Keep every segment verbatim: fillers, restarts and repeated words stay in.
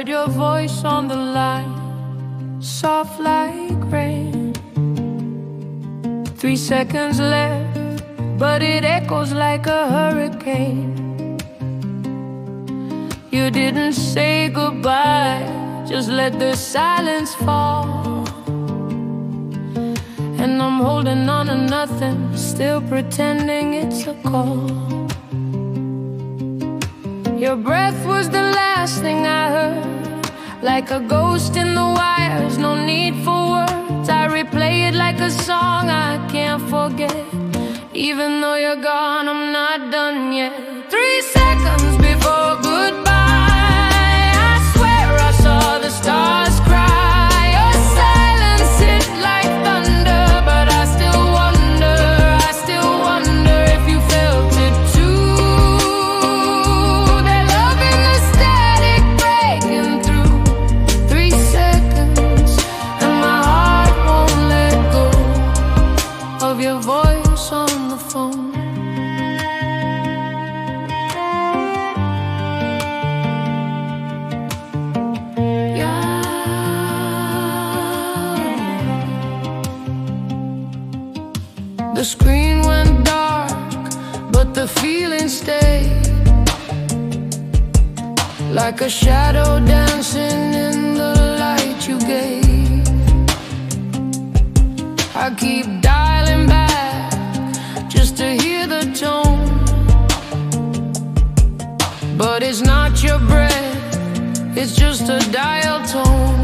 heard your voice on the line, soft like rain. Three seconds left, but it echoes like a hurricane. You didn't say goodbye, just let the silence fall. And I'm holding on to nothing, still pretending it's a call. Your breath was the last thing I heard, like a ghost in the wires, no need for words. I replay it like a song I can't forget. Even though you're gone, I'm not done yet. Three seconds before goodbye, I swear I saw the stars cry. Your silence hit like thunder, but I still wonder, I still wonder if you felt it too. That love in the static breaking through. Three seconds, and my heart won't let go of your voice on the phone. The screen went dark, but the feeling stayed, like a shadow dancing in the light you gave. I keep dialing back just to hear the tone, but it's not your breath, it's just a dial tone.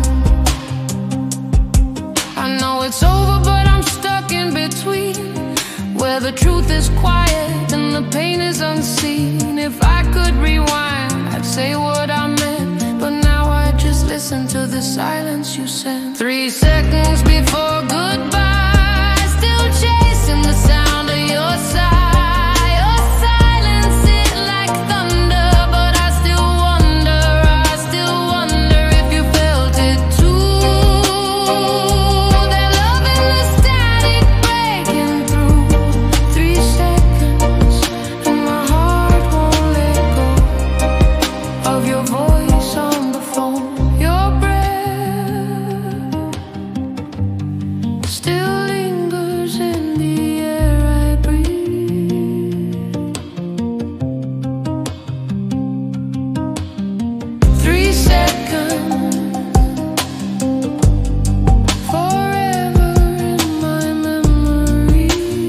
I know it's over, but I'm stuck in between, where the truth is quiet and the pain is unseen. If I could rewind, I'd say what I meant, but now I just listen to the silence you sent. Three seconds before goodbye, still chasing the sound of your sigh. Your silence hit like thunder, but I still wonder, I still wonder if you felt it too. That love in the static breaking through. Three seconds, and my heart won't let go of your voice on the phone. Your breath still lingers in the air I breathe. Three seconds, forever in my memory.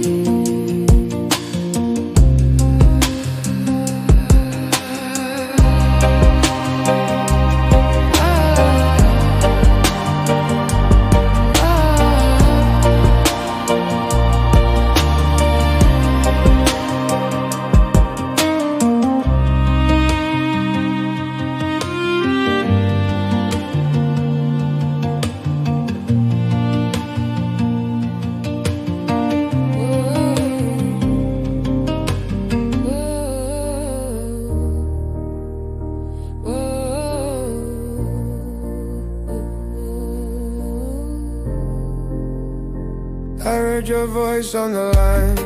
I heard your voice on the line,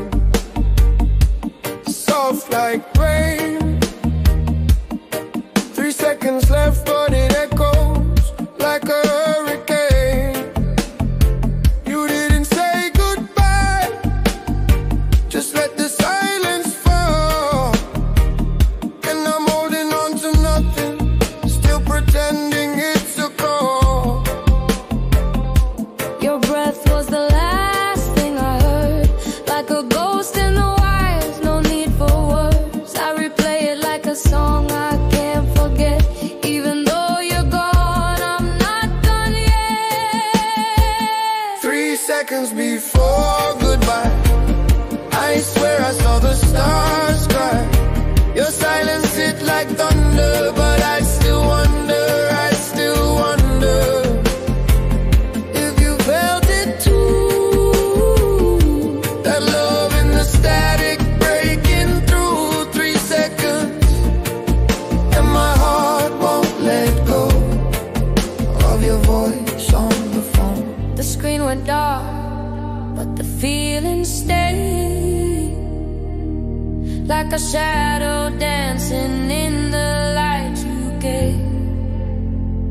soft like rain. Three seconds left, but it echoes like a hurricane. You didn't say goodbye, just let the silence fall. And I'm holding on to nothing, still pretending it's a call. Your breath was the last thing I heard, like a ghost in the wires, no need for words. I replay it like a song I can't forget. Even though you're gone, I'm not done yet. Three seconds before goodbye, I swear I saw the stars cry. Your silence hit like thunder, but I still wonder, I still wonder if you felt it too. That love in the static breaking through. Three seconds, and my heart won't let go of your voice on the phone. The screen went dark, but the feeling stayed, like a shadow dancing in the light you gave.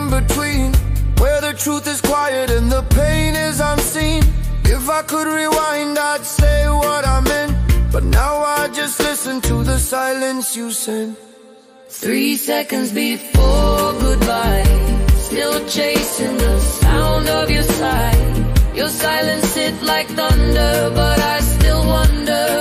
in between, where the truth is quiet and the pain is unseen. If I could rewind, I'd say what I meant, but now I just listen to the silence you send. Three seconds before goodbye, still chasing the sound of your sigh. Your silence hit like thunder, but I still wonder